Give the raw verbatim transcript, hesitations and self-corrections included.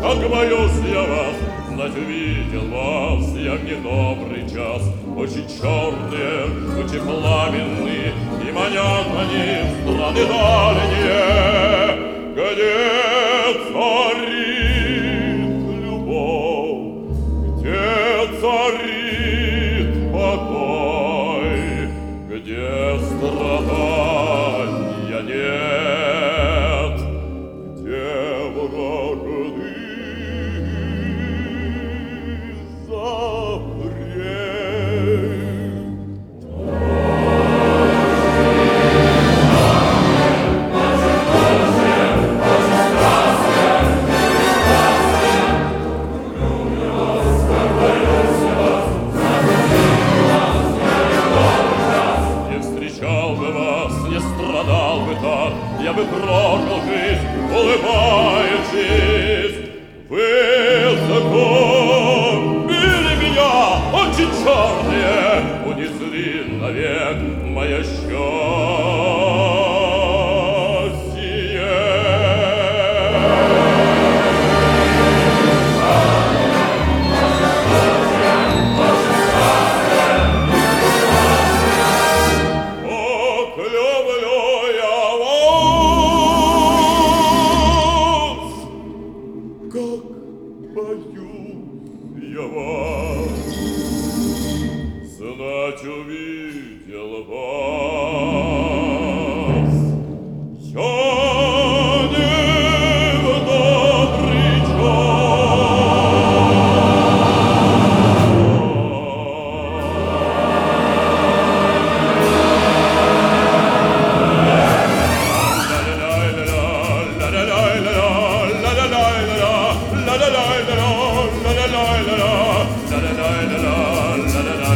как боюсь я вас, знать увидел вас я в недобрый час. Очи черные, тучи пламенные, и манят они в страны дальние, где царит любовь, где царит покой, где страдания нет, где вражды запрет. Страдал бы так, я бы прожил жизнь, улыбаючись. Вы загубили меня, очи черные, унесли навек мое счастье. Я вас знать увидел вас. Я не в добрый час.